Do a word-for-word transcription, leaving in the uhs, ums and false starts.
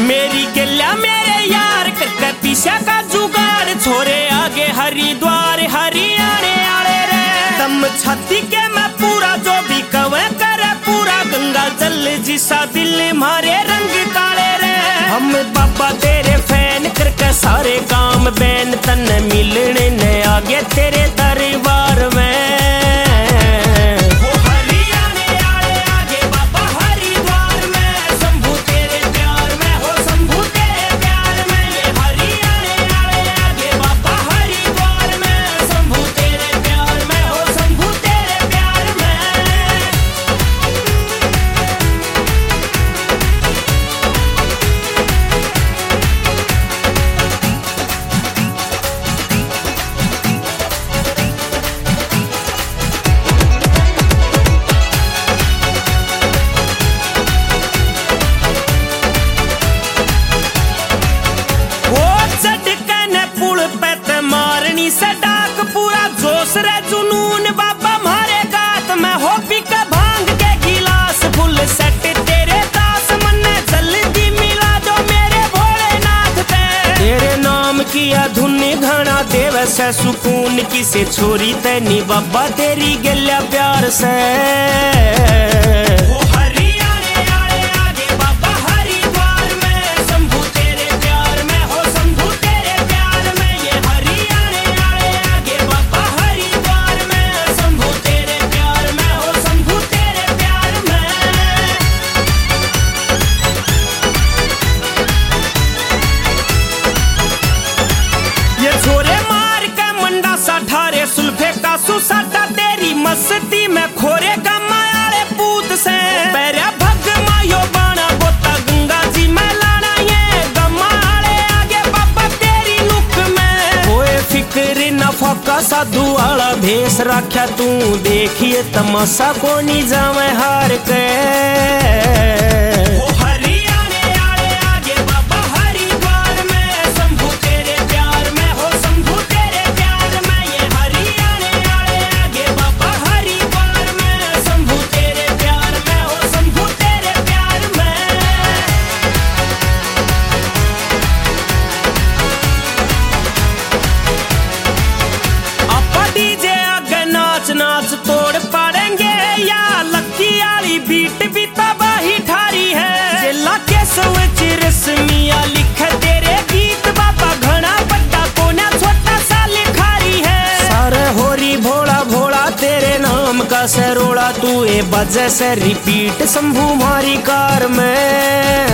मेरी गल्या मेरे यार करके पीछे का जुगाड़ छोरे आगे हरिद्वार हरियाणे आले रे दम छाती के मैं पूरा जो भी कवे करे पूरा गंगा जल जिसा दिल मारे रंग काले रे हम बाबा तेरे फैन करके सारे काम बैन तन मिलने ने आगे तेरे दरबार में सडाक पूरा जोश रे जुनून बाबा मारे गात में हो पी के भांग के गिलास फुल सेट तेरे दास मन्ने जल्दी मिला दो मेरे भोलेनाथ पे तेरे नाम किया धुन घना देव से सुकून किसे छोरी तैनी बाबा तेरी गल्या प्यार से सुसाटा तेरी मस्ती में खोरे का मायाले पूत से पैरे भग मायो बाना बोता गंगा जी में लाना ये गमाले आगे बाबा तेरी लुक में कोई फिक्र न फका साधु वाला भेस रखा तू देखिए तमाशा को नहीं जावे हार के नाच तोड़ पाड़ेंगे या लक्की आली बीट भी तबाही ठारी है जेला के सोच रस्मिया लिख तेरे गीत बाबा घना बड़ा कोना छोटा सा लिखारी है सारे होरी भोला भोला तेरे नाम का सरोड़ा तू ए बजे से रिपीट शंभू मारी कार में